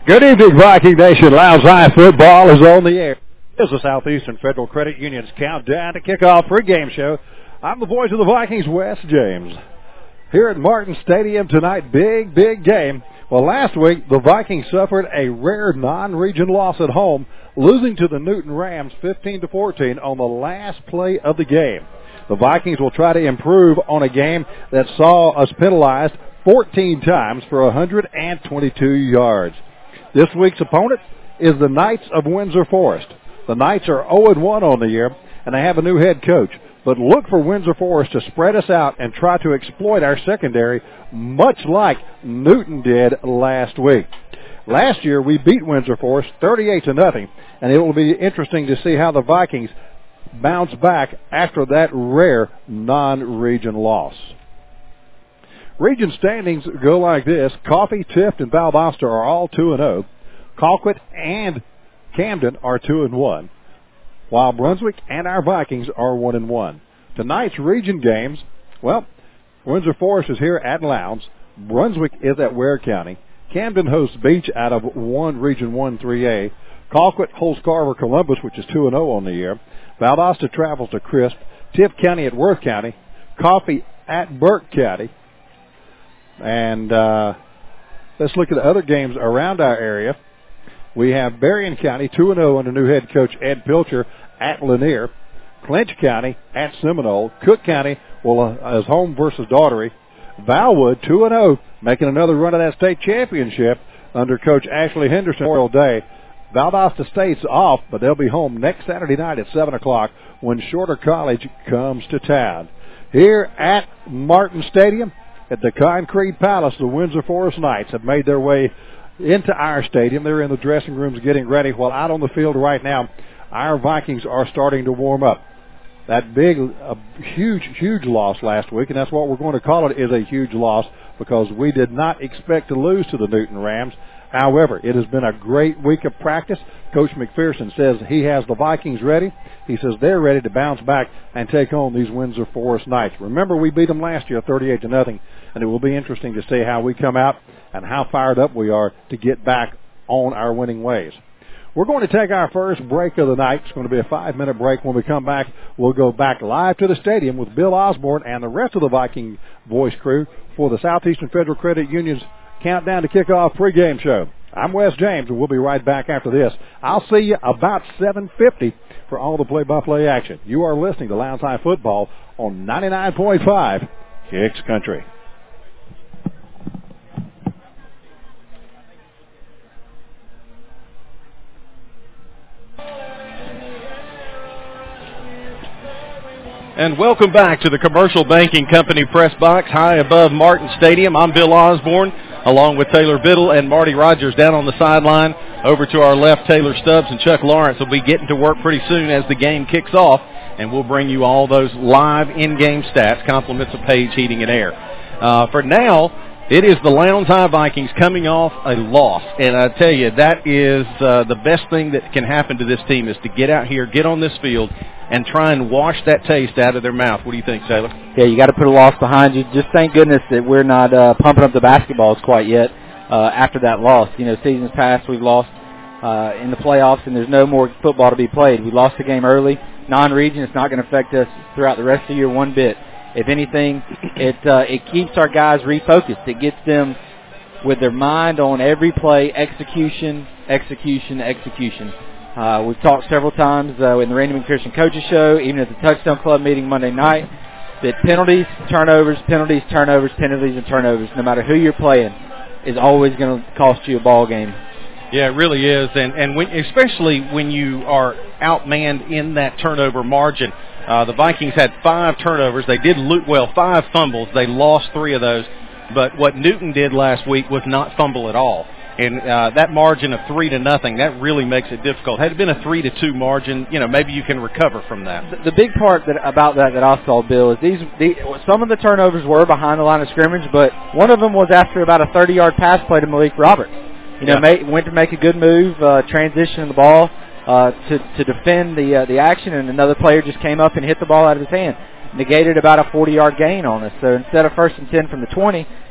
Good evening, Viking Nation. Lounge High football is on the air. This is the Southeastern Federal Credit Union's countdown to kickoff pregame show. I'm the voice of the Vikings, Wes James. Here at Martin Stadium tonight, big game. Well, last week, the Vikings suffered a rare non-region loss at home, losing to the Newton Rams 15-14 on the last play of the game. The Vikings will try to improve on a game that saw us penalized 14 times for 122 yards. This week's opponent is the Knights of Windsor Forest. The Knights are 0-1 on the year, and they have a new head coach. But look for Windsor Forest to spread us out and try to exploit our secondary, much like Newton did last week. Last year, we beat Windsor Forest 38-0, and it will be interesting to see how the Vikings bounce back after that rare non-region loss. Region standings go like this. Coffee, Tift, and Valdosta are all 2-0. Colquitt and Camden are 2-1, while Brunswick and our Vikings are 1-1. Tonight's region games, well, Windsor Forest is here at Lowndes. Brunswick is at Ware County. Camden hosts Beach out of Region 1 3A. Colquitt holds Carver Columbus, which is 2-0 on the year. Valdosta travels to Crisp. Tift County at Worth County. Coffee at Burke County. And let's look at the other games around our area. We have Berrien County 2-0 under new head coach Ed Pilcher at Lanier. Clinch County at Seminole. Cook County is home versus Daughtery. Valwood 2-0, making another run at that state championship under Coach Ashley Henderson Memorial Day. Valdosta State's off, but they'll be home next Saturday night at 7 o'clock when Shorter College comes to town. Here at Martin Stadium, at the Concrete Palace, the Windsor Forest Knights have made their way into our stadium. They're in the dressing rooms getting ready. While out on the field right now, our Vikings are starting to warm up. That huge loss last week, and that's what we're going to call it, is a huge loss because we did not expect to lose to the Newton Rams. However, it has been a great week of practice. Coach McPherson says he has the Vikings ready. He says they're ready to bounce back and take on these Windsor Forest Knights. Remember, we beat them last year 38-0, and it will be interesting to see how we come out and how fired up we are to get back on our winning ways. We're going to take our first break of the night. It's going to be a 5-minute break. When we come back, we'll go back live to the stadium with Bill Osborne and the rest of the Viking voice crew for the Southeastern Federal Credit Union's countdown to kickoff pregame show. I'm Wes James, and we'll be right back after this. I'll see you about 7:50 for all the play-by-play action. You are listening to Lowndes High Football on 99.5 Kicks Country. And welcome back to the Commercial Banking Company press box high above Martin Stadium. I'm Bill Osborne, along with Taylor Biddle and Marty Rogers down on the sideline. Over to our left, Taylor Stubbs and Chuck Lawrence will be getting to work pretty soon as the game kicks off, and we'll bring you all those live in-game stats, compliments of Page Heating and Air. For now, it is the Lowndes High Vikings coming off a loss, and I tell you, that is the best thing that can happen to this team is to get out here, get on this field, and try and wash that taste out of their mouth. What do you think, Taylor? Yeah, you got to put a loss behind you. Just thank goodness that we're not pumping up the basketballs quite yet after that loss. You know, seasons past we've lost in the playoffs, and there's no more football to be played. We lost the game early. Non-region, it's not going to affect us throughout the rest of the year one bit. If anything, it keeps our guys refocused. It gets them with their mind on every play, execution. We've talked several times in the Randy McPherson Coaches Show, even at the Touchdown Club meeting Monday night, that penalties, turnovers, no matter who you're playing, is always going to cost you a ball game. Yeah, it really is, and especially when you are outmanned in that turnover margin. The Vikings had 5 turnovers. They did 5 fumbles. They lost 3 of those. But what Newton did last week was not fumble at all. And that margin of 3-0, that really makes it difficult. Had it been a 3-2 margin, maybe you can recover from that. The big part about that I saw, Bill, is some of the turnovers were behind the line of scrimmage, but one of them was after about a 30-yard pass play to Malik Roberts. Went to make a good move, transition the ball to defend the action, and another player just came up and hit the ball out of his hand. Negated about a 40-yard gain on us. So instead of 1st and 10 from the 20,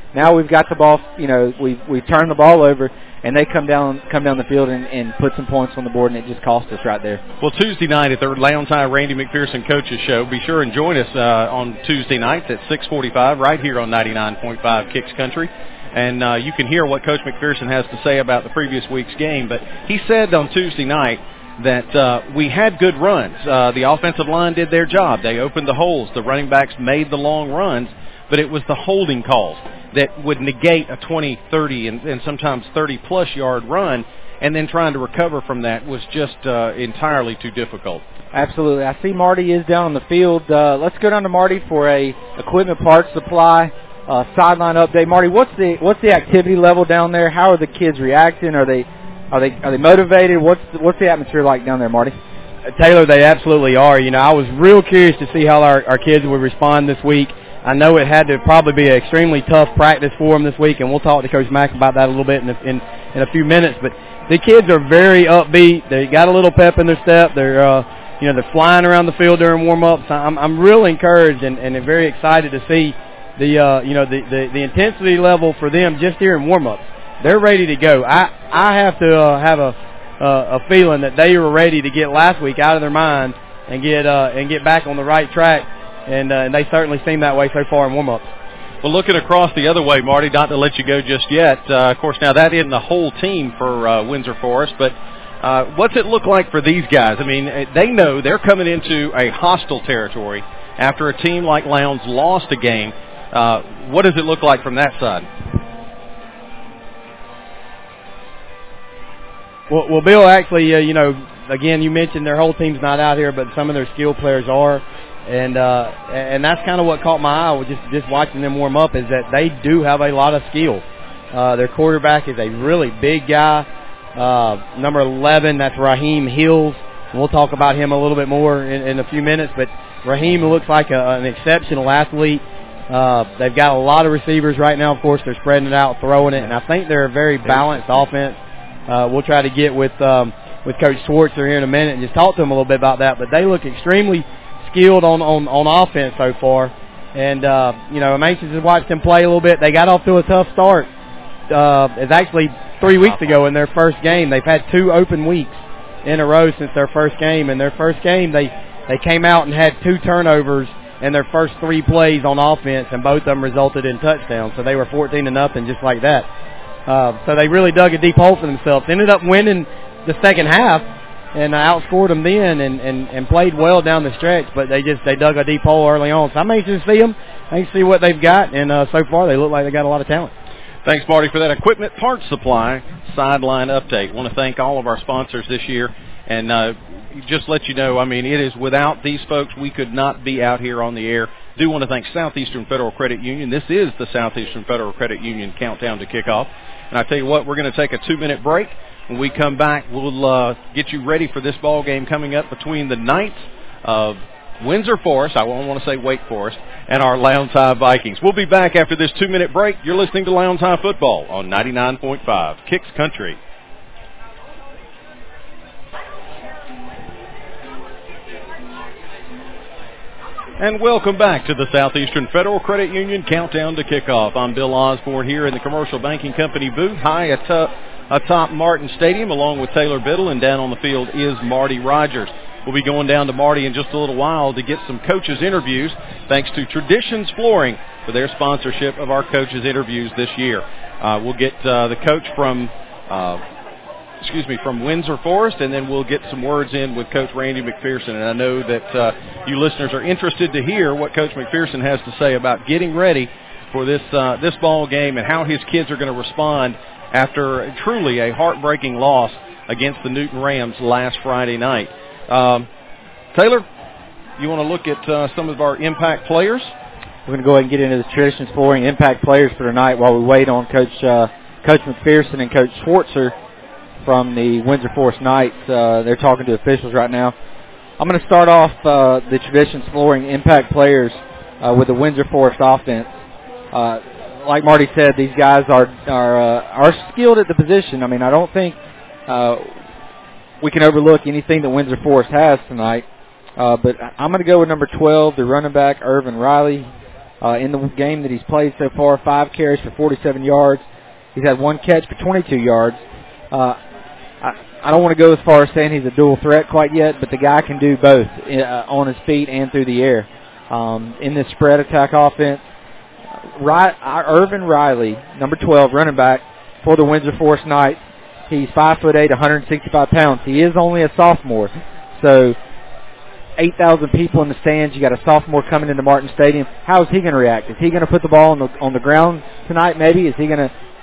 now we've got the ball. We've turned the ball over, and they come down the field and put some points on the board, and it just cost us right there. Well, Tuesday night at the Lowndes High Randy McPherson Coaches Show, be sure and join us on Tuesday nights at 6:45 right here on 99.5 Kicks Country. And you can hear what Coach McPherson has to say about the previous week's game. But he said on Tuesday night that we had good runs. The offensive line did their job. They opened the holes. The running backs made the long runs. But it was the holding calls that would negate a 20, 30, and sometimes 30-plus yard run, and then trying to recover from that was just entirely too difficult. Absolutely. I see Marty is down on the field. Let's go down to Marty for a equipment parts supply sideline update. Marty, what's the activity level down there? How are the kids reacting? Are they motivated? What's the atmosphere like down there, Marty? Taylor, they absolutely are. I was real curious to see how our kids would respond this week. I know it had to probably be an extremely tough practice for them this week, and we'll talk to Coach Mack about that a little bit in a few minutes. But the kids are very upbeat. They got a little pep in their step. They're they're flying around the field during warm-ups. I'm real encouraged and very excited to see the intensity level for them just here in warm-ups. They're ready to go. I have to have a feeling that they were ready to get last week out of their minds and get back on the right track. And they certainly seem that way so far in warm-ups. Well, looking across the other way, Marty, not to let you go just yet. Of course, now that isn't the whole team for Windsor Forest, but what's it look like for these guys? I mean, they know they're coming into a hostile territory after a team like Lowndes lost a game. What does it look like from that side? Well, Bill, actually, again, you mentioned their whole team's not out here, but some of their skill players are. And that's kind of what caught my eye with just watching them warm up, is that they do have a lot of skill. Their quarterback is a really big guy. Number 11, that's Raheem Hills. We'll talk about him a little bit more in a few minutes. But Raheem looks like an exceptional athlete. They've got a lot of receivers right now. Of course, they're spreading it out, throwing it, and I think they're a very balanced offense. We'll try to get with Coach Schwartzer here in a minute and just talk to him a little bit about that. But they look extremely skilled on offense so far, and I'm anxious to watch them play a little bit. They got off to a tough start. It's actually 3 weeks ago in their first game. They've had 2 open weeks in a row since their first game. In their first game, they came out and had 2 turnovers in their first 3 plays on offense, and both of them resulted in touchdowns. So they were 14-0 just like that. So they really dug a deep hole for themselves. Ended up winning the second half, and outscored them then and played well down the stretch, but they dug a deep hole early on. So I'm anxious to see them. I can see what they've got, and so far they look like they got a lot of talent. Thanks, Marty, for that equipment parts supply sideline update. I want to thank all of our sponsors this year, and just let you know, I mean, it is without these folks, we could not be out here on the air. Do want to thank Southeastern Federal Credit Union. This is the Southeastern Federal Credit Union countdown to kickoff. And I tell you what, we're going to take a 2-minute break. When we come back, we'll get you ready for this ball game coming up between the Knights of Windsor Forest, I won't want to say Wake Forest, and our Lowndes High Vikings. We'll be back after this 2-minute break. You're listening to Lowndes High Football on 99.5 Kicks Country. And welcome back to the Southeastern Federal Credit Union Countdown to Kickoff. I'm Bill Osborne here in the Commercial Banking Company booth, high atop Martin Stadium, along with Taylor Biddle, and down on the field is Marty Rogers. We'll be going down to Marty in just a little while to get some coaches' interviews, thanks to Traditions Flooring for their sponsorship of our coaches' interviews this year. We'll get the coach from Windsor Forest, and then we'll get some words in with Coach Randy McPherson. And I know that you listeners are interested to hear what Coach McPherson has to say about getting ready for this ball game and how his kids are going to respond after truly a heartbreaking loss against the Newton Rams last Friday night. Taylor, you want to look at some of our impact players? We're going to go ahead and get into the Traditions Flooring impact players for tonight while we wait on Coach McPherson and Coach Schwartzer from the Windsor Forest Knights. They're talking to officials right now. I'm going to start off the Traditions Flooring impact players with the Windsor Forest offense. Like Marty said, these guys are skilled at the position. I mean, I don't think we can overlook anything that Windsor Forest has tonight. But I'm going to go with number 12, the running back, Irvin Riley. in the game that he's played so far. 5 carries for 47 yards. He's had 1 catch for 22 yards. I don't want to go as far as saying he's a dual threat quite yet, but the guy can do both on his feet and through the air. In this spread attack offense, Irvin Riley, number 12, running back for the Windsor Forest Knights. He's 5'8", 165 pounds. He is only a sophomore, so 8,000 people in the stands. You got a sophomore coming into Martin Stadium. How is he going to react? Is he going to put the ball on the ground tonight? Maybe is he going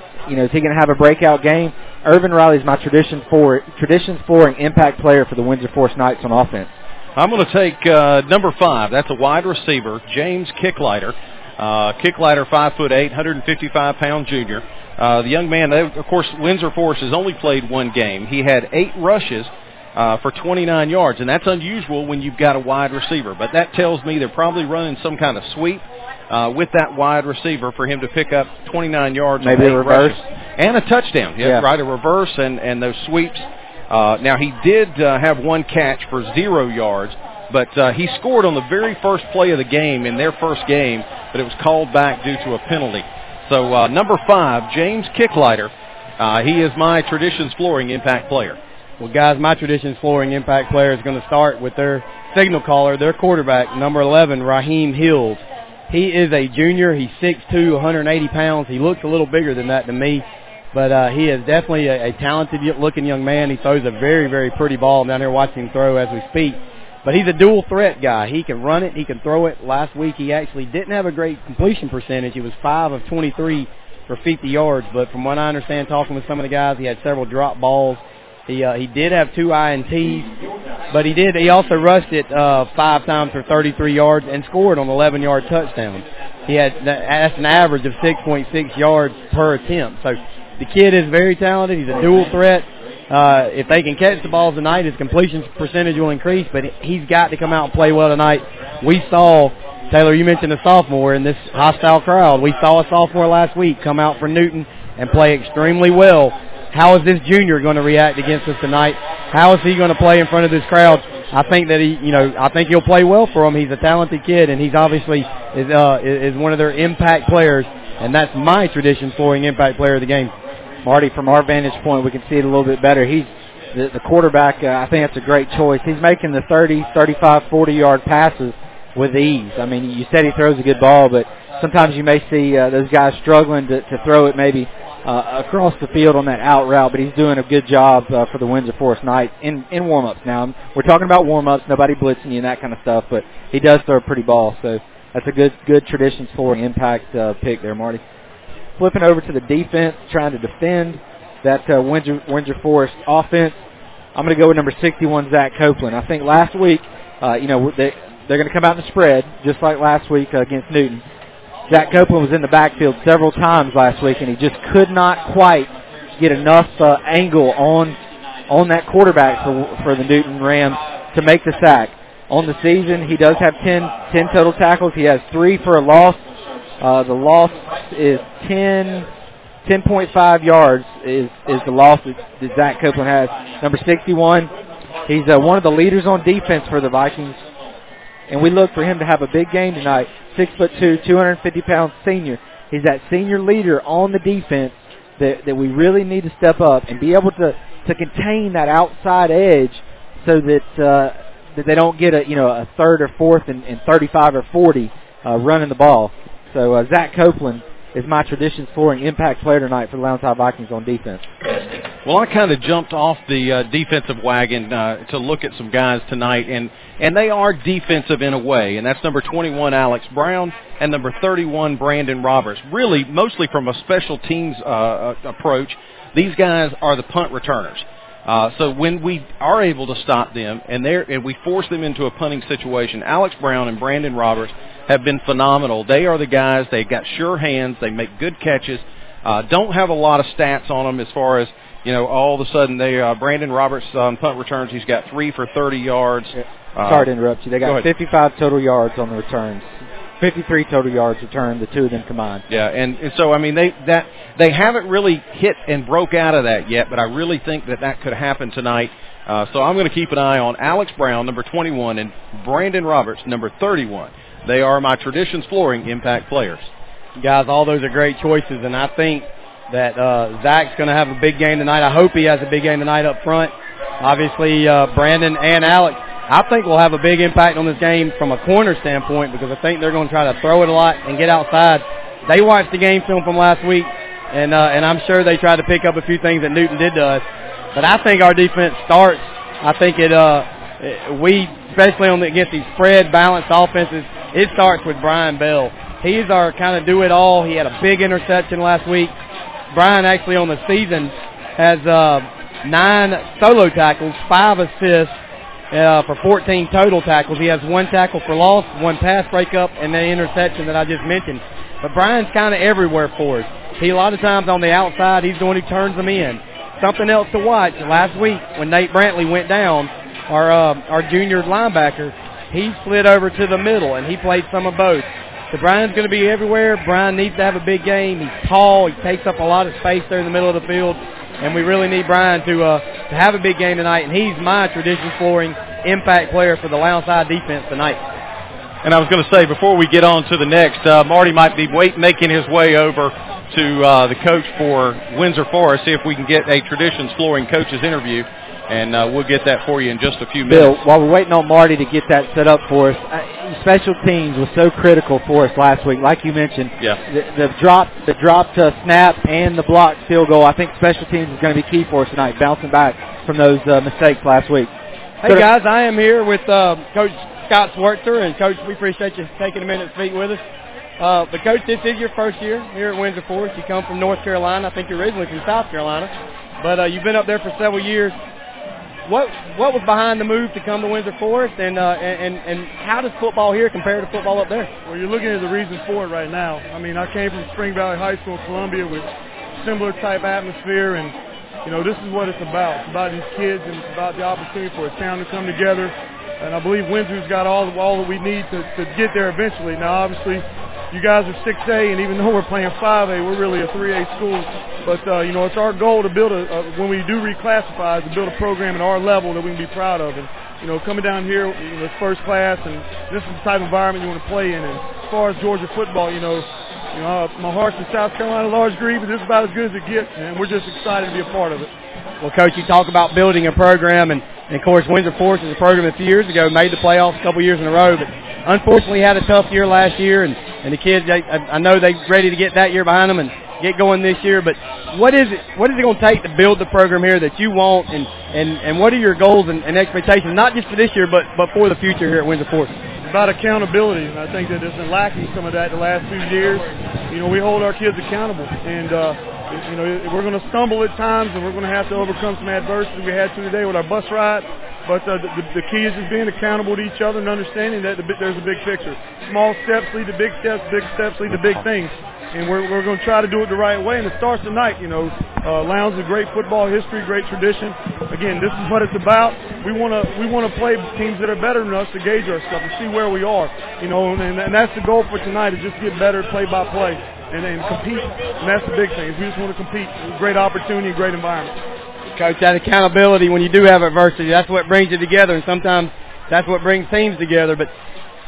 to have a breakout game? Irvin Riley is my traditions flooring impact player for the Windsor Forest Knights on offense. I'm going to take number 5. That's a wide receiver, James Kicklighter. Kicklighter, 5'8", 155-pound junior. The young man, of course, Windsor Forest has only played 1 game. He had 8 rushes for 29 yards, and that's unusual when you've got a wide receiver. But that tells me they're probably running some kind of sweep with that wide receiver for him to pick up 29 yards. Maybe a reverse. And a touchdown. Yeah, right, a reverse and those sweeps. Now, he did have 1 catch for 0 yards, but he scored on the very first play of the game in their first game, but it was called back due to a penalty. So number 5, James Kicklighter, he is my Traditions Flooring impact player. Well, guys, my Traditions Flooring impact player is going to start with their signal caller, their quarterback, number 11, Raheem Hills. He is a junior. He's 6'2", 180 pounds. He looks a little bigger than that to me, but he is definitely a talented-looking young man. He throws a very, very pretty ball. I'm down here watching him throw as we speak. But he's a dual threat guy. He can run it. He can throw it. Last week he actually didn't have a great completion percentage. He was 5 of 23 for 50 yards. But from what I understand, talking with some of the guys, he had several drop balls. He did have 2 INTs, but he also rushed it 5 times for 33 yards and scored on 11-yard touchdowns. That's an average of 6.6 yards per attempt. So the kid is very talented. He's a dual threat. If they can catch the balls tonight, his completion percentage will increase, but he's got to come out and play well tonight. We saw, Taylor, you mentioned a sophomore in this hostile crowd. We saw a sophomore last week come out for Newton and play extremely well. How is this junior going to react against us tonight? How is he going to play in front of this crowd? I think that I think he'll play well for him. He's a talented kid, and he's obviously is one of their impact players, and that's my Traditions Flooring impact player of the game. Marty, from our vantage point, we can see it a little bit better. He's the quarterback. I think that's a great choice. He's making the 30, 35, 40-yard passes with ease. I mean, you said he throws a good ball, but sometimes you may see those guys struggling to throw it maybe across the field on that out route, but he's doing a good job for the Windsor Forest Knights in warm-ups. Now, we're talking about warm-ups, nobody blitzing you and that kind of stuff, but he does throw a pretty ball, so that's a good Traditions Flooring impact pick there, Marty. Flipping over to the defense, trying to defend that Windsor Forest offense, I'm going to go with number 61, Zach Copeland. I think last week, they're going to come out in the spread, just like last week against Newton. Zach Copeland was in the backfield several times last week, and he just could not quite get enough angle on that quarterback for the Newton Rams to make the sack. On the season, he does have 10 total tackles. He has 3 for a loss. The loss is 10.5 yards is the loss that Zach Copeland has. Number 61, he's one of the leaders on defense for the Vikings, and we look for him to have a big game tonight. 6'2", 250-pound senior. He's that senior leader on the defense that we really need to step up and be able to contain that outside edge so that they don't get a third or fourth and 35 or 40 running the ball. So Zach Copeland is my Traditions Flooring impact player tonight for the Lowndes High Vikings on defense. Well, I kind of jumped off the defensive wagon to look at some guys tonight, and they are defensive in a way, and that's number 21, Alex Brown, and number 31, Brandon Roberts. Really, mostly from a special teams approach, these guys are the punt returners. So when we are able to stop them and we force them into a punting situation, Alex Brown and Brandon Roberts have been phenomenal. They are the guys. They've got sure hands. They make good catches. Don't have a lot of stats on them as far as, all of a sudden Brandon Roberts on punt returns, he's got 3 for 30 yards. Sorry to interrupt you. They got 55 total yards on the returns. 53 total yards returned, the two of them combined. Yeah, and so, I mean, they haven't really hit and broke out of that yet, but I really think that could happen tonight. So I'm going to keep an eye on Alex Brown, number 21, and Brandon Roberts, number 31. They are my Traditions Flooring Impact players. Guys, all those are great choices, and I think that Zach's going to have a big game tonight. I hope he has a big game tonight up front. Obviously, Brandon and Alex, I think will have a big impact on this game from a corner standpoint, because I think they're going to try to throw it a lot and get outside. They watched the game film from last week, and I'm sure they tried to pick up a few things that Newton did to us. But I think our defense starts. I think we, especially against these spread balanced offenses, it starts with Brian Bell. He's our kind of do-it-all. He had a big interception last week. Brian actually on the season has 9 solo tackles, 5 assists for 14 total tackles. He has 1 tackle for loss, 1 pass breakup, and the interception that I just mentioned. But Brian's kind of everywhere for us. He a lot of times on the outside, he's the one who turns them in. Something else to watch, last week when Nate Brantley went down, our junior linebacker, he slid over to the middle, and he played some of both. So Brian's going to be everywhere. Brian needs to have a big game. He's tall. He takes up a lot of space there in the middle of the field, and we really need Brian to have a big game tonight, and he's my Traditions Flooring Impact player for the Lowndes High defense tonight. And I was going to say, before we get on to the next, Marty might be making his way over to the coach for Windsor Forest, see if we can get a Traditions Flooring coach's interview, and we'll get that for you in just a few minutes. Bill, while we're waiting on Marty to get that set up for us, special teams was so critical for us last week. Like you mentioned, the drop to snap and the blocked field goal, I think special teams is going to be key for us tonight, bouncing back from those mistakes last week. Hey, guys, I am here with Coach Scott Swartzer, and, Coach, we appreciate you taking a minute to speak with us. But, Coach, this is your first year here at Windsor Forest. You come from North Carolina. I think you're originally from South Carolina. But you've been up there for several years. What was behind the move to come to Windsor Forest, and how does football here compare to football up there? Well, you're looking at the reasons for it right now. I mean, I came from Spring Valley High School in Columbia with similar type atmosphere, and, you know, this is what it's about. It's about these kids, and it's about the opportunity for a town to come together. And I believe Windsor's got all that we need to get there eventually. Now, obviously, you guys are 6A, and even though we're playing 5A, we're really a 3A school. But, you know, it's our goal to build when we do reclassify, to build a program at our level that we can be proud of. And, you know, coming down here, you know, it's first class, and this is the type of environment you want to play in. And as far as Georgia football, you know, my heart's in South Carolina, large degree, but this is about as good as it gets, and we're just excited to be a part of it. Well, Coach, you talk about building a program, and of course, Windsor Forest is a program a few years ago, made the playoffs a couple years in a row, but unfortunately had a tough year last year, and the kids, I know they're ready to get that year behind them and get going this year, but what is it going to take to build the program here that you want, and what are your goals and expectations, not just for this year, but for the future here at Windsor Forest? It's about accountability, and I think that there's been lacking some of that the last few years. You know, we hold our kids accountable, and you know, we're going to stumble at times, and we're going to have to overcome some adversity we had to today with our bus ride. But the key is just being accountable to each other and understanding that there's a big picture. Small steps lead to big steps lead to big things. And we're going to try to do it the right way, and it starts tonight. You know, Lowndes is a great football history, great tradition. Again, this is what it's about. We want to play teams that are better than us to gauge ourselves and see where we are. You know, and that's the goal for tonight, is just get better play by play and compete. And that's the big thing. Is we just want to compete. Great opportunity, great environment. Coach, that accountability, when you do have adversity, that's what brings you together, and sometimes that's what brings teams together. But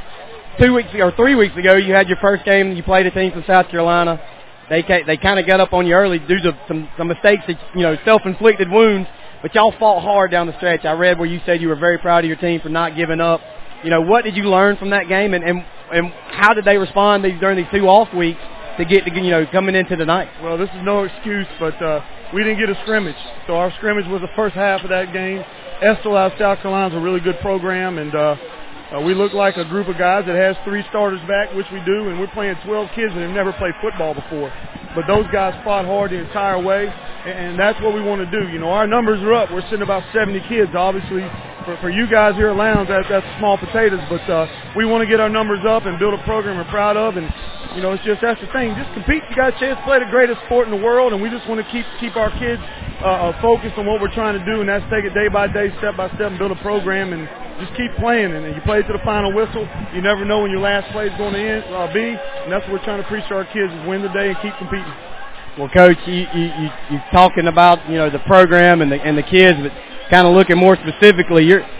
3 weeks ago, you had your first game. You played a team from South Carolina. They kind of got up on you early due to some mistakes, that, you know, self-inflicted wounds. But y'all fought hard down the stretch. I read where you said you were very proud of your team for not giving up. You know, what did you learn from that game, and how did they respond during these 2 off weeks to get to, you know, coming into tonight? Well, this is no excuse, but we didn't get a scrimmage. So our scrimmage was the first half of that game. Estill out of South Carolina is a really good program, and we look like a group of guys that has 3 starters back, which we do, and we're playing 12 kids that have never played football before. But those guys fought hard the entire way, and that's what we want to do. You know, our numbers are up. We're sitting about 70 kids. Obviously, for you guys here at Lowndes, that's small potatoes, but we want to get our numbers up and build a program we're proud of, and, you know, that's the thing. Just compete. You got a chance to play the greatest sport in the world, and we just want to keep our kids focused on what we're trying to do, and that's take it day by day, step by step, and build a program, and just keep playing. And you play to the final whistle. You never know when your last play is going to be, and that's what we're trying to preach to our kids, is win the day and keep competing. Well, Coach, you're talking about, you know, the program and the kids, but kind of looking more specifically,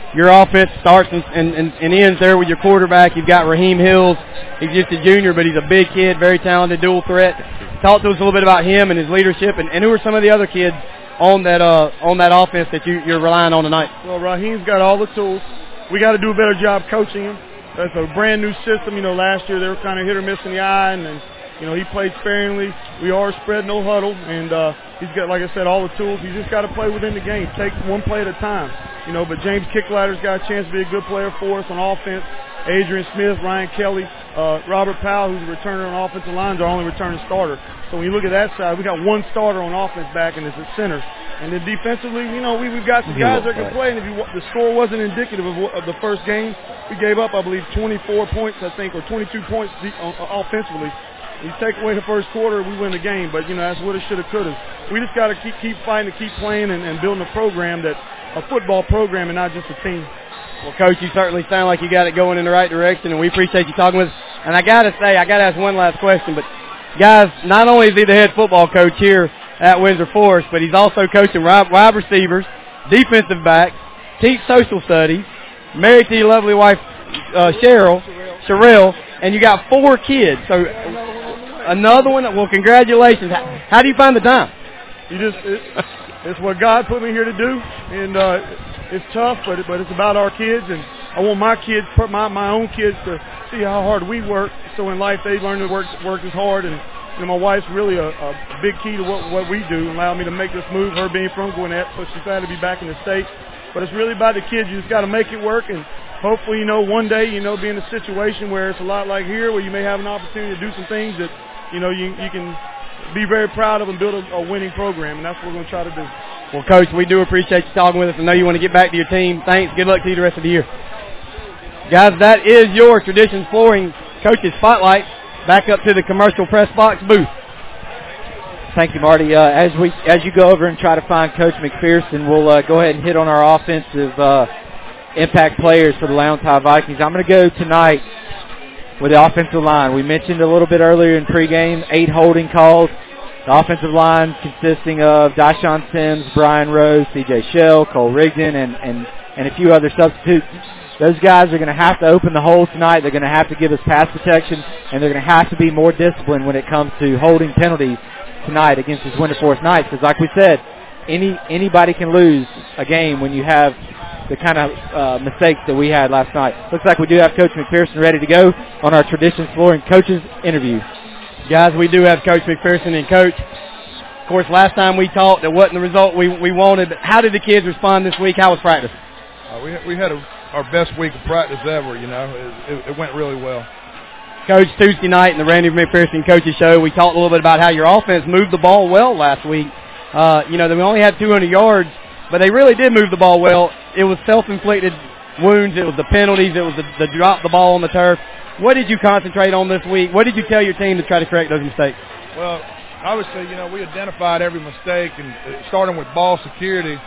your offense starts and ends there with your quarterback. You've got Raheem Hills. He's just a junior, but he's a big kid, very talented, dual threat. Talk to us a little bit about him and his leadership, and who are some of the other kids on that offense that you're relying on tonight? Well, Raheem's got all the tools. We got to do a better job coaching him. That's a brand new system. You know, last year they were kind of hit or miss in the eye, and then, you know, he played sparingly. We are spread, no huddle, and he's got, like I said, all the tools. He's just got to play within the game, take one play at a time. You know, but James Kickladder's got a chance to be a good player for us on offense. Adrian Smith, Ryan Kelly, Robert Powell, who's a returner on offensive line, is our only returning starter. So when you look at that side, we got one starter on offense back, and it's at center. And then defensively, you know, we've got some guys that can play. And if the score wasn't indicative of the first game, we gave up, I believe, 24 points, I think, or 22 points offensively. You take away the first quarter, we win the game. But, you know, that's what it should have, could have. We just got to keep fighting, to keep playing, and building a program a football program and not just a team. Well, Coach, you certainly sound like you got it going in the right direction, and we appreciate you talking with us. And I got to ask one last question. But, guys, not only is he the head football coach here at Windsor Forest, but he's also coaching wide receivers, defensive backs, teach social studies, married to your lovely wife, Sherelle, and you got 4 kids. So another one. Well, congratulations. How do you find the time? It's what God put me here to do, and it's tough, but it's about our kids, and I want my kids, my own kids, to see how hard we work. So in life, they learn to work as hard, and you know, my wife's really a big key to what we do, and allowed me to make this move. Her being from Gwinnett, so she's glad to be back in the States. But it's really about the kids. You just got to make it work, and hopefully, you know, one day, you know, be in a situation where it's a lot like here, where you may have an opportunity to do some things that, you know, you can be very proud of and build a winning program, and that's what we're going to try to do. Well, Coach, we do appreciate you talking with us. I know you want to get back to your team. Thanks. Good luck to you the rest of the year. Guys, that is your Traditions Flooring Coaches Spotlight. Back up to the commercial press box booth. Thank you, Marty. As you go over and try to find Coach McPherson, we'll go ahead and hit on our offensive impact players for the Lowndes High Vikings. I'm going to go tonight with the offensive line. We mentioned a little bit earlier in pregame, 8 holding calls. The offensive line consisting of Dyshawn Sims, Brian Rose, C.J. Shell, Cole Rigdon, and a few other substitutes. Those guys are going to have to open the hole tonight. They're going to have to give us pass protection, and they're going to have to be more disciplined when it comes to holding penalties tonight against this Windsor Forest Knights. Because like we said, anybody can lose a game when you have the kind of mistakes that we had last night. Looks like we do have Coach McPherson ready to go on our Traditions Flooring Coaches interview. Guys, we do have Coach McPherson. And, Coach, of course, last time we talked, that wasn't the result we wanted. But how did the kids respond this week? How was practice? We had our best week of practice ever, you know. It went really well. Coach, Tuesday night in the Randy McPherson Coaches Show, we talked a little bit about how your offense moved the ball well last week. You know, we only had 200 yards, but they really did move the ball well. It was self-inflicted wounds. It was the penalties. It was the drop the ball on the turf. What did you concentrate on this week? What did you tell your team to try to correct those mistakes? Well, obviously, you know, we identified every mistake, and starting with ball security,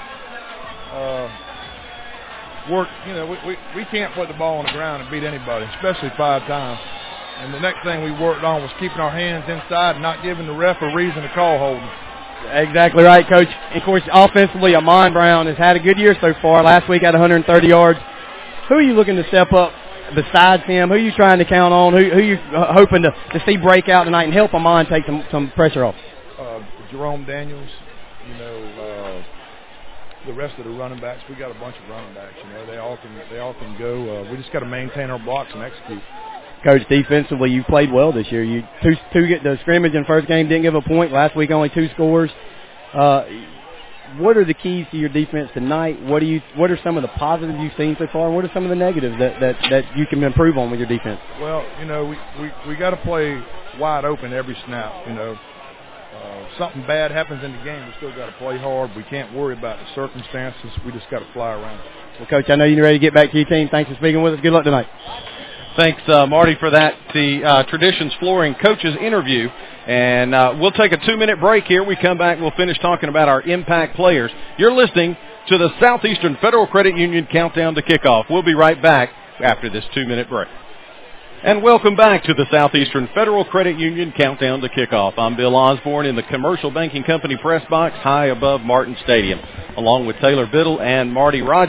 you know, we can't put the ball on the ground and beat anybody, especially 5 times. And the next thing we worked on was keeping our hands inside and not giving the ref a reason to call holding. Exactly right, Coach. Of course, offensively, Amon Brown has had a good year so far. Last week had 130 yards. Who are you looking to step up besides him? Who are you trying to count on? Who are you hoping to see break out tonight and help Amon take some pressure off? Jerome Daniels, you know, the rest of the running backs. We got a bunch of running backs. You know, they all can go. We just got to maintain our blocks and execute. Coach, defensively, you played well this year. You the scrimmage in the first game didn't give a point. Last week, only 2 scores. What are the keys to your defense tonight? What are some of the positives you've seen so far? And what are some of the negatives that you can improve on with your defense? Well, you know, we got to play wide open every snap. You know, something bad happens in the game, we still got to play hard. We can't worry about the circumstances. We just got to fly around. Well, Coach, I know you're ready to get back to your team. Thanks for speaking with us. Good luck tonight. Thanks, Marty, for that. The Traditions Flooring Coaches interview. And we'll take a 2-minute break here. We come back, we'll finish talking about our impact players. You're listening to the Southeastern Federal Credit Union Countdown to Kickoff. We'll be right back after this 2-minute break. And welcome back to the Southeastern Federal Credit Union Countdown to Kickoff. I'm Bill Osborne in the Commercial Banking Company press box high above Martin Stadium, along with Taylor Biddle and Marty Rogers.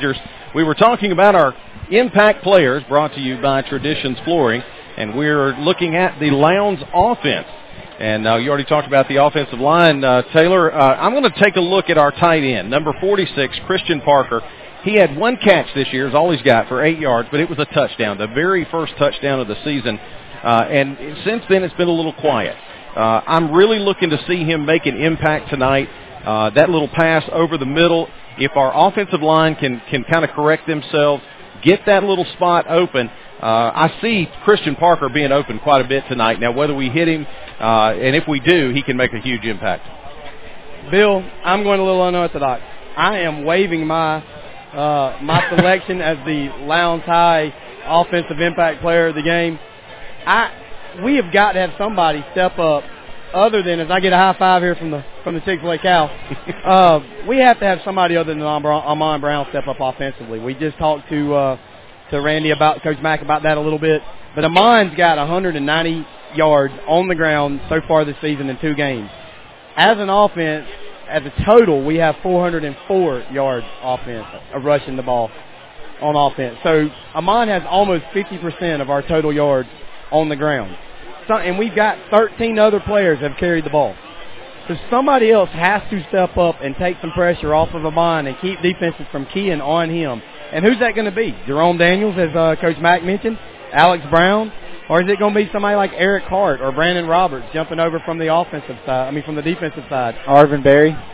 We were talking about our impact players brought to you by Traditions Flooring, and we're looking at the Lowndes offense. And you already talked about the offensive line, Taylor. I'm going to take a look at our tight end, number 46, Christian Parker. He had one catch this year, is all he's got, for 8 yards, but it was a touchdown, the very first touchdown of the season. And since then, it's been a little quiet. I'm really looking to see him make an impact tonight. That little pass over the middle, if our offensive line can kind of correct themselves, get that little spot open. I see Christian Parker being open quite a bit tonight. Now, whether we hit him, and if we do, he can make a huge impact. Bill, I'm going a little unorthodox. I am waiving my selection as the Lowndes High offensive impact player of the game. We have got to have somebody step up other than, as I get a high five here from the Chick-fil-A cow, we have to have somebody other than Amon Brown step up offensively. We just talked to Randy about Coach Mack about that a little bit. But Amon's got 190 yards on the ground so far this season in 2 games. As an offense, as a total, we have 404 yards offense of rushing the ball on offense. So Amon has almost 50% of our total yards on the ground. And we've got 13 other players that have carried the ball. So somebody else has to step up and take some pressure off of Amon and keep defenses from keying on him. And who's that going to be? Jerome Daniels, as Coach Mack mentioned, Alex Brown, or is it going to be somebody like Eric Hart or Brandon Roberts jumping over from the offensive side? From the defensive side. Arvin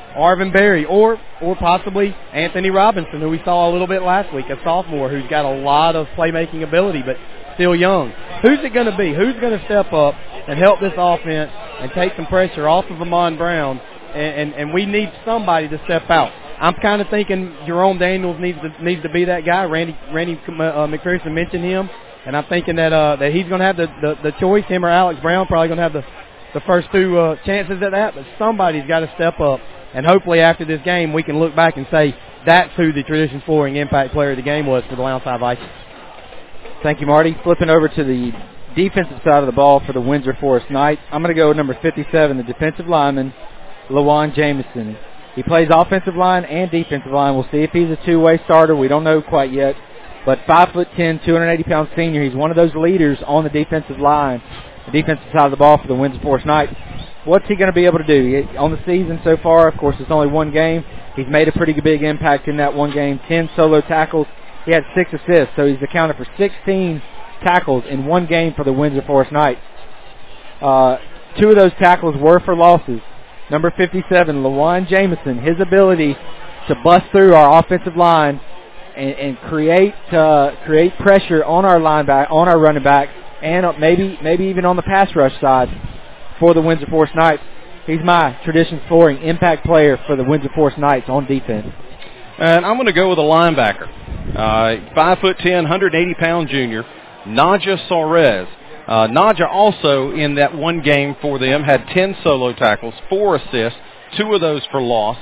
Berry, or possibly Anthony Robinson, who we saw a little bit last week, a sophomore who's got a lot of playmaking ability, but still young. Who's it going to be? Who's going to step up and help this offense and take some pressure off of Amon Brown? And we need somebody to step out. I'm kind of thinking Jerome Daniels needs to be that guy. Randy McPherson mentioned him, and I'm thinking that he's going to have the choice. Him or Alex Brown probably going to have the first 2 chances at that. But somebody's got to step up, and hopefully after this game we can look back and say that's who the Traditions Flooring impact player of the game was for the Lowndes High Vikings. Thank you, Marty. Flipping over to the defensive side of the ball for the Windsor Forest Knights, I'm going to go with number 57, the defensive lineman, Lawan Jamison. He plays offensive line and defensive line. We'll see if he's a 2-way starter. We don't know quite yet. But 5'10", 280-pound senior. He's one of those leaders on the defensive line, the defensive side of the ball for the Windsor Forest Knights. What's he going to be able to do? On the season so far, of course, it's only 1 game. He's made a pretty big impact in that 1 game. 10 solo tackles. He had 6 assists, so he's accounted for 16 tackles in 1 game for the Windsor Forest Knights. 2 of those tackles were for losses. Number 57, Lawan Jamison, his ability to bust through our offensive line and create pressure on our running back, and maybe even on the pass rush side for the Windsor Forest Knights. He's my Traditions Flooring impact player for the Windsor Forest Knights on defense. And I'm going to go with a linebacker, 5'10", 180-pound junior, Naja Soares. Naja also in that 1 game for them had 10 solo tackles, 4 assists, 2 of those for loss.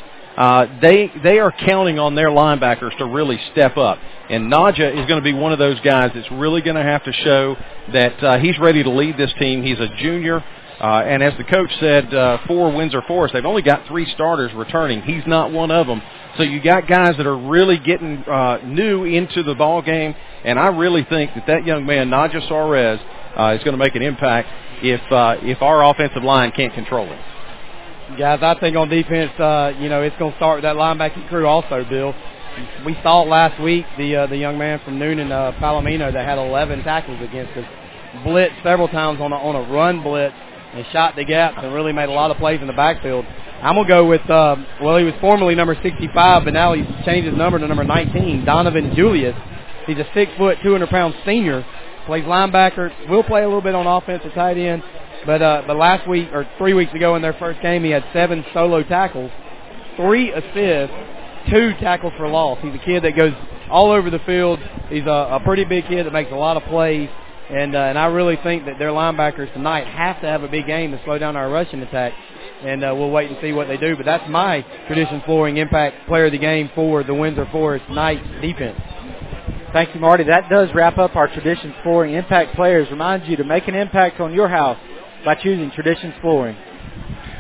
They are counting on their linebackers to really step up. And Naja is going to be one of those guys that's really going to have to show that he's ready to lead this team. He's a junior. And as the coach said for Windsor Forest, they've only got 3 starters returning. He's not one of them. So you got guys that are really getting new into the ball game. And I really think that young man, Naja Soares, is going to make an impact if our offensive line can't control him. Guys, I think on defense, it's going to start with that linebacking crew also, Bill. We saw it last week, the young man from Noonan, Palomino, that had 11 tackles against us, blitzed several times on a run blitz and shot the gaps and really made a lot of plays in the backfield. I'm going to go with, he was formerly number 65, but now he's changed his number to number 19, Donovan Julius. He's a 6', 200-pound senior, plays linebacker, will play a little bit on offense at tight end. But last week, or 3 weeks ago in their first game, he had 7 solo tackles, 3 assists, 2 tackles for loss. He's a kid that goes all over the field. He's a pretty big kid that makes a lot of plays. And I really think that their linebackers tonight have to have a big game to slow down our rushing attack. And we'll wait and see what they do. But that's my Traditions Flooring impact player of the game for the Windsor Forest Knights defense. Thank you, Marty. That does wrap up our Traditions Flooring impact players. Remind you to make an impact on your house by choosing Traditions Flooring.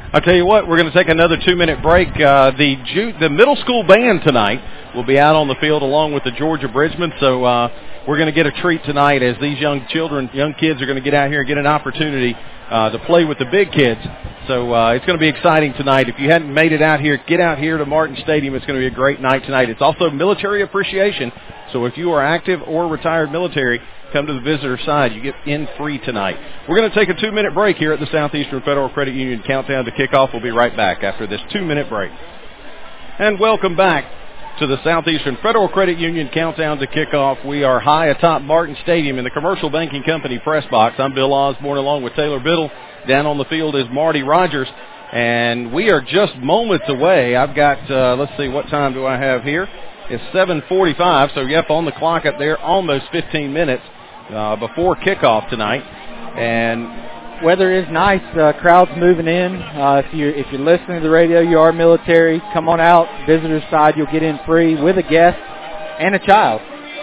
I'll tell you what, we're going to take another 2-minute break. The middle school band tonight will be out on the field along with the Georgia Bridgman, so we're going to get a treat tonight as these young kids are going to get out here and get an opportunity to play with the big kids. So it's going to be exciting tonight. If you hadn't made it out here, get out here to Martin Stadium. It's going to be a great night tonight. It's also military appreciation, so if you are active or retired military, come to the visitor side. You get in free tonight. We're going to take a 2-minute break here at the Southeastern Federal Credit Union. Countdown to kickoff. We'll be right back after this 2-minute break. And welcome back to the Southeastern Federal Credit Union Countdown to kickoff. We are high atop Martin Stadium in the Commercial Banking Company press box. I'm Bill Osborne along with Taylor Biddle. Down on the field is Marty Rogers. And we are just moments away. I've got, let's see, what time do I have here? It's 7:45, so yep, on the clock up there, almost 15 minutes before kickoff tonight. And weather is nice. Crowd's moving in. If you're listening to the radio, you are military, come on out. Visitor side, you'll get in free with a guest and a child.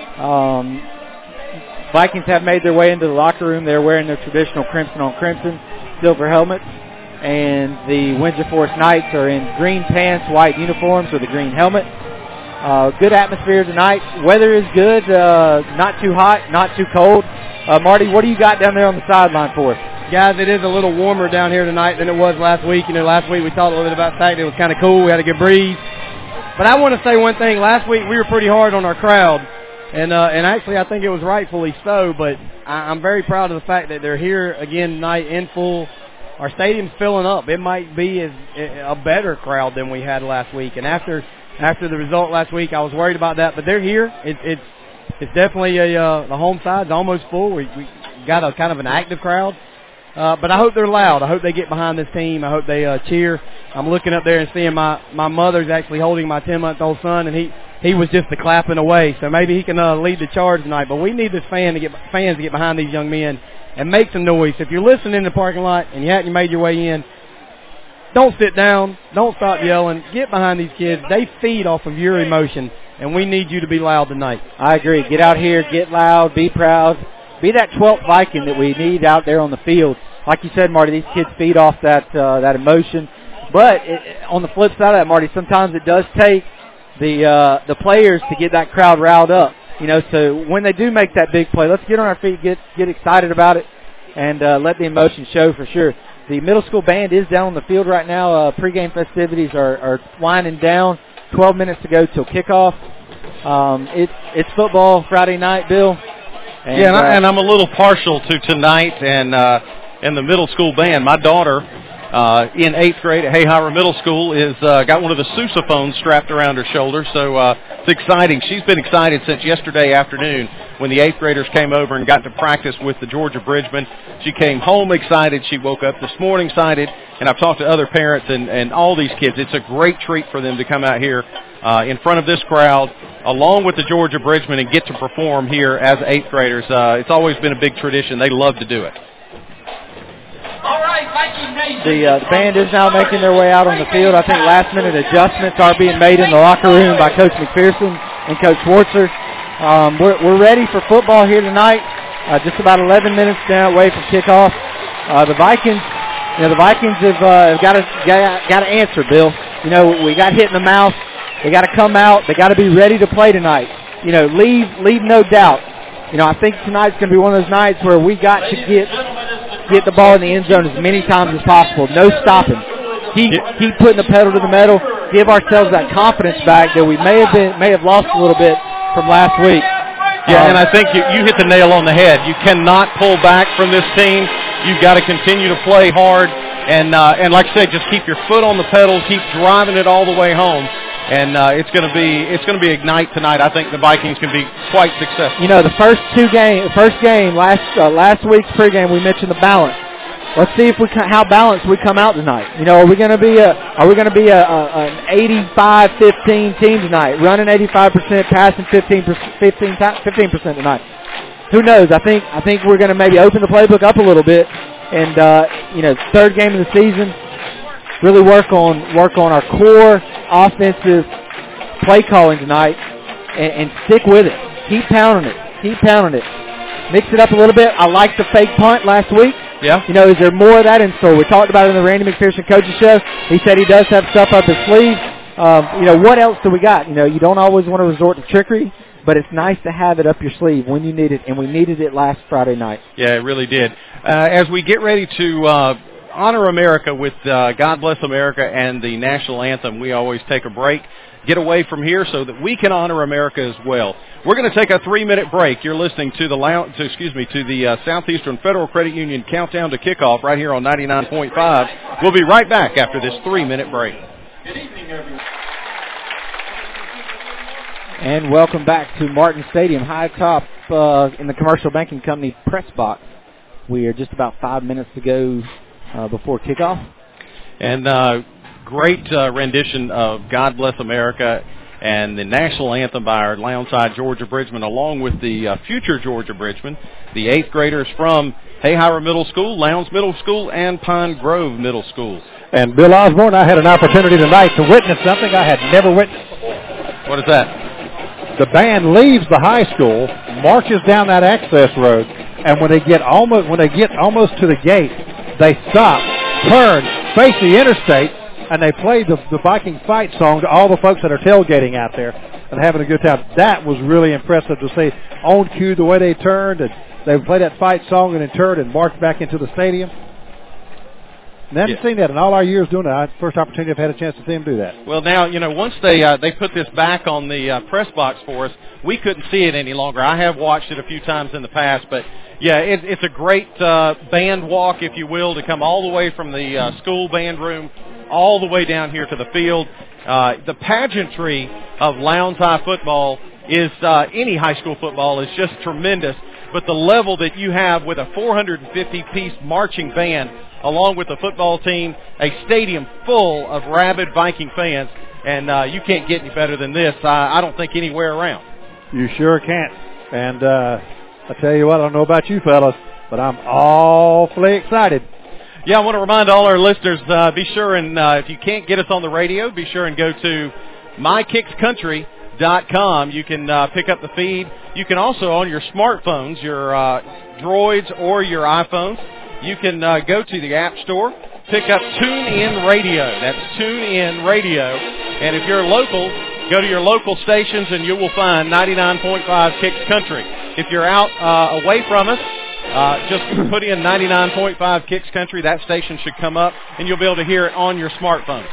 Vikings have made their way into the locker room. They're wearing their traditional crimson on crimson silver helmets. And the Windsor Forest Knights are in green pants, white uniforms with a green helmet. Good atmosphere tonight. Weather is good. Not too hot, not too cold. Marty, what do you got down there on the sideline for us? Guys, it is a little warmer down here tonight than it was last week. You know, last week we talked a little bit about the fact that it was kind of cool. We had a good breeze. But I want to say one thing. Last week we were pretty hard on our crowd. And actually I think it was rightfully so. But I'm very proud of the fact that they're here again tonight in full. Our stadium's filling up. It might be a better crowd than we had last week. And after the result last week, I was worried about that. But they're here. It's definitely the home side's almost full. We got a kind of an active crowd. But I hope they're loud. I hope they get behind this team. I hope they cheer. I'm looking up there and seeing my mother's actually holding my 10-month-old son, and he was just clapping away. So maybe he can lead the charge tonight. But we need this fans to get behind these young men and make some noise. If you're listening in the parking lot and you hadn't made your way in, don't sit down. Don't stop yelling. Get behind these kids. They feed off of your emotion, and we need you to be loud tonight. I agree. Get out here, get loud, be proud. Be that 12th Viking that we need out there on the field. Like you said, Marty, these kids feed off that emotion. But on the flip side of that, Marty, sometimes it does take the players to get that crowd riled up. You know, so when they do make that big play, let's get on our feet, get excited about it, and let the emotion show for sure. The middle school band is down on the field right now. Pregame festivities are winding down. 12 minutes to go till kickoff. It's football Friday night, Bill. And I'm a little partial to tonight and the middle school band. My daughter in 8th grade at Hayhire Middle School is got one of the sousaphones strapped around her shoulder, so it's exciting. She's been excited since yesterday afternoon when the 8th graders came over and got to practice with the Georgia Bridgman. She came home excited. She woke up this morning excited, and I've talked to other parents and all these kids. It's a great treat for them to come out here in front of this crowd along with the Georgia Bridgman and get to perform here as 8th graders. It's always been a big tradition. They love to do it. The band is now making their way out on the field. I think last-minute adjustments are being made in the locker room by Coach McPherson and Coach Schwartzer. We're ready for football here tonight. Just about 11 minutes away from kickoff. The Vikings have got to answer, Bill. You know, we got hit in the mouth. They got to come out. They got to be ready to play tonight. You know, leave no doubt. You know, I think tonight's going to be one of those nights where we got to get the ball in the end zone as many times as possible. No stopping. Keep putting the pedal to the metal. Give ourselves that confidence back that we may have lost a little bit from last week. Yeah, and I think you hit the nail on the head. You cannot pull back from this team. You've got to continue to play hard, and like I said, just keep your foot on the pedal, keep driving it all the way home. And it's going to be ignite tonight. I think the Vikings can be quite successful. You know, the first game last week's pregame, we mentioned the balance. Let's see how balanced we come out tonight. You know, are we going to be an 85-15 team tonight, running 85%, passing 15% tonight? Who knows? I think we're going to maybe open the playbook up a little bit, and third game of the season, really work on our core offensive play calling tonight, and stick with it. Keep pounding it. Mix it up a little bit. I liked the fake punt last week. Yeah. You know, is there more of that in store? We talked about it in the Randy McPherson Coaches Show. He said he does have stuff up his sleeve. You know, what else do we got? You know, you don't always want to resort to trickery, but it's nice to have it up your sleeve when you need it, and we needed it last Friday night. Yeah, it really did. As we get ready to honor America with God Bless America and the National Anthem, we always take a break, get away from here so that we can honor America as well. We're going to take a 3-minute break. You're listening to the Southeastern Federal Credit Union Countdown to Kickoff right here on 99.5. We'll be right back after this 3-minute break. Good evening, everyone. And welcome back to Martin Stadium, high top in the Commercial Banking Company press box. We are just about 5 minutes to go before kickoff. And great rendition of God Bless America and the National Anthem by our Lowndside Georgia Bridgemen, along with the future Georgia Bridgemen, the 8th graders from Hayhire Middle School, Lowndes Middle School, and Pine Grove Middle School. And Bill Osborne, I had an opportunity tonight to witness something I had never witnessed before. What is that? The band leaves the high school, marches down that access road, and when they get almost to the gate, they stop, turn, face the interstate, and they play the Viking fight song to all the folks that are tailgating out there and having a good time. That was really impressive to see on cue the way they turned, and they played that fight song and then turned and marched back into the stadium. Never seen that in all our years doing it. First opportunity I've had a chance to see them do that. Well, now, you know, once they put this back on the press box for us, we couldn't see it any longer. I have watched it a few times in the past, but, yeah, it's a great band walk, if you will, to come all the way from the school band room all the way down here to the field. The pageantry of Lowndes High football is, any high school football is just tremendous, but the level that you have with a 450-piece marching band along with the football team, a stadium full of rabid Viking fans, and you can't get any better than this, I don't think, anywhere around. You sure can't. And I tell you what, I don't know about you fellas, but I'm awfully excited. Yeah, I want to remind all our listeners, be sure and if you can't get us on the radio, be sure and go to mykickscountry.com. You can pick up the feed. You can also, on your smartphones, your Droids or your iPhones, you can go to the App Store, pick up TuneIn Radio. That's TuneIn Radio. And if you're local, go to your local stations and you will find 99.5 Kicks Country. If you're out away from us, just put in 99.5 Kicks Country. That station should come up, and you'll be able to hear it on your smartphones.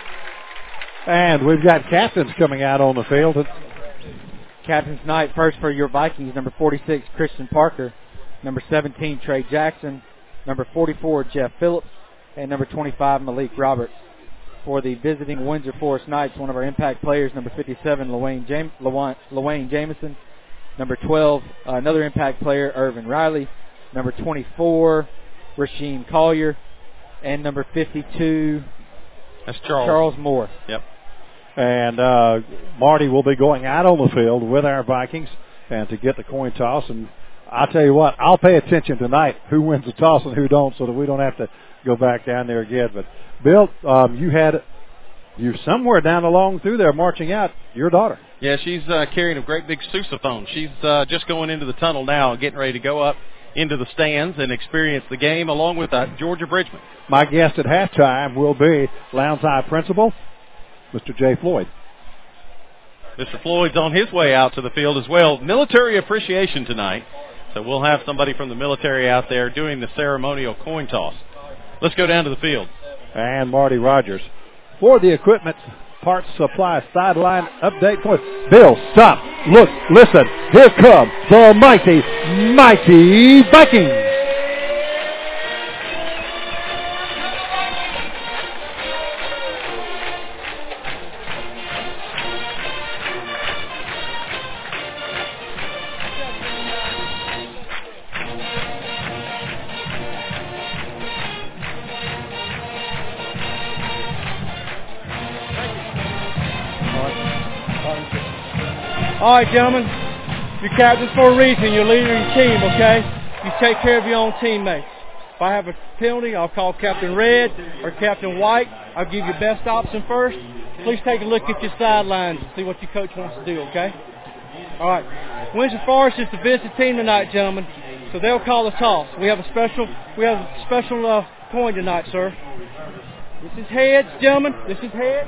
And we've got captains coming out on the field. Captain's night first for your Vikings, number 46, Christian Parker, number 17, Trey Jackson, number 44, Jeff Phillips, and number 25, Malik Roberts. For the visiting Windsor Forest Knights, one of our impact players, number 57, Lawayne Jamison, number 12, another impact player, Irvin Riley, number 24, Rasheem Collier, and number 52, that's Charles Moore. Yep. And Marty will be going out on the field with our Vikings and to get the coin toss. And I'll tell you what, I'll pay attention tonight who wins the toss and who don't, so that we don't have to go back down there again. But, Bill, you somewhere down along through there marching out, your daughter. Yeah, she's carrying a great big sousaphone. She's just going into the tunnel now, getting ready to go up into the stands and experience the game along with Georgia Bridgeman. My guest at halftime will be Lowndes High principal, Mr. Jay Floyd. Mr. Floyd's on his way out to the field as well. Military appreciation tonight, so we'll have somebody from the military out there doing the ceremonial coin toss. Let's go down to the field. And Marty Rogers for the equipment parts supply sideline update point. Bill, stop, look, listen. Here come the mighty Vikings. All right, gentlemen, you're captains for a reason. You're leader of your team, okay? You take care of your own teammates. If I have a penalty, I'll call Captain Red or Captain White. I'll give you best option first. Please take a look at your sidelines and see what your coach wants to do, okay? All right. Windsor Forest is the visiting team tonight, gentlemen. So they'll call the toss. We have a special coin tonight, sir. This is heads, gentlemen. This is heads.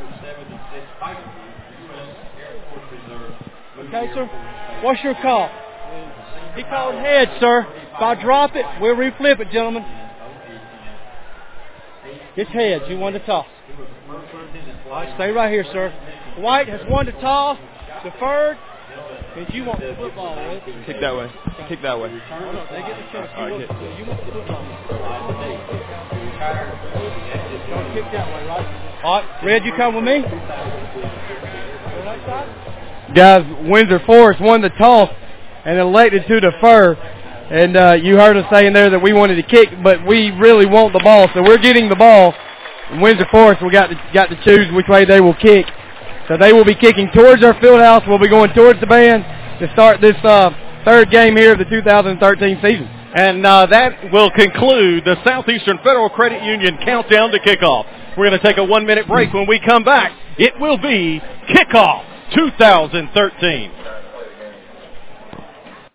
Okay, sir. What's your call? He called heads, sir. If I drop it, we'll reflip it, gentlemen. It's heads. You won the toss. All right, stay right here, sir. White has won the toss. Deferred. Means you want the football, right? Kick that way. Kick that way. No, they get the chance. You want the football. Don't kick that way, right? All right, Red, you come with me. Right side. Guys, Windsor Forest won the toss and elected to defer. And you heard us saying there that we wanted to kick, but we really want the ball. So we're getting the ball. And Windsor Forest, we got to choose which way they will kick. So they will be kicking towards our field house. We'll be going towards the band to start this third game here of the 2013 season. And that will conclude the Southeastern Federal Credit Union countdown to kickoff. We're going to take a 1-minute break. When we come back, it will be kickoff 2013.